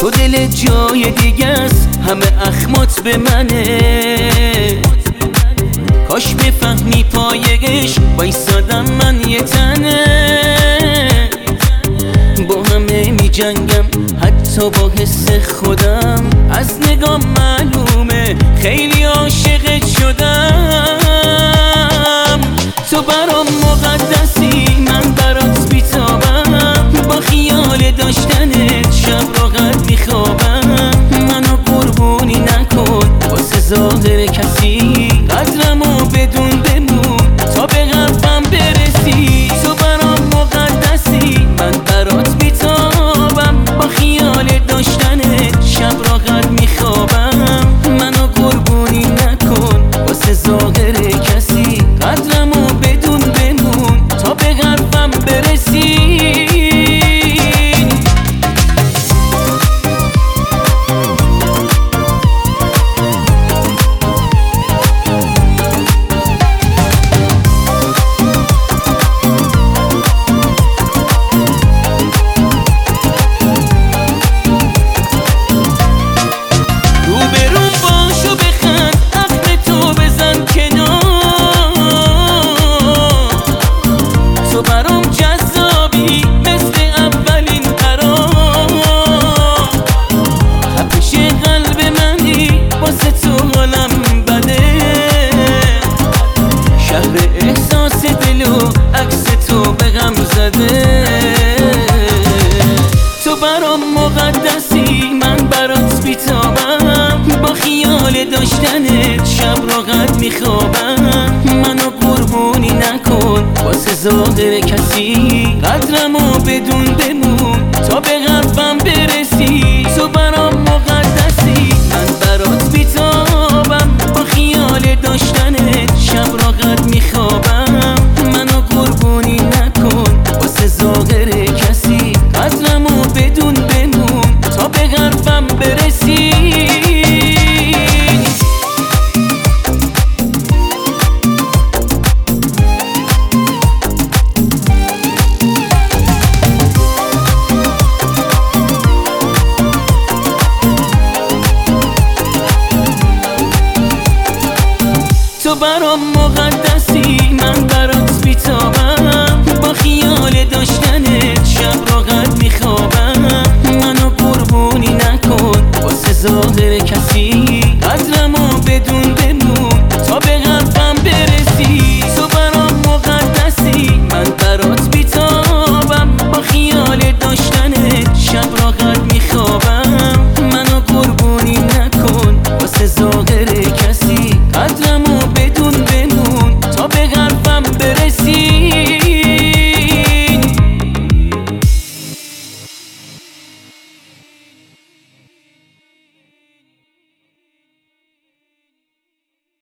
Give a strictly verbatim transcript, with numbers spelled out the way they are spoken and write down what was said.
تو دل جای دیگه است، همه اخمات به منه. کاش بفهمی پایش وایسادم من یه تنه. با همه می جنگم حتی با حس خودم، از نگاه معلومه خیلی عاشقت شدم. تو برام مقدسی، من برات بیتابم، با خیال داشتنت شب رو قد میخوابم. منو قربونی نکن واسه ظاهر کسی، قدرمو بدون بمون تا به قلبم برسی. تو برام مقدسی، من برات بیتابم، با خیال داشتنت شب رو قد میخوابم. منو قربونی نکن واسه ظاهر کسی، قدرمو بدون بمون تا به قلبم برسی. تو برام مقدسی، من برات بیتابم، با خیال داشتنت شب رو قد میخوابم. منو قربونی نکن واسه ظاهر کسی، قدرمو بدون بمون تا به قلبم برسی. تو برام مقدسی، من برات بیتابم، با خیال داشتنت شب رو قد میخوابم. منو قربونی نکن واسه ظاهر کسی، قدرمو بدون بمون تا به قلبم برسی. تو برام مقدسی، من برات بیتابم،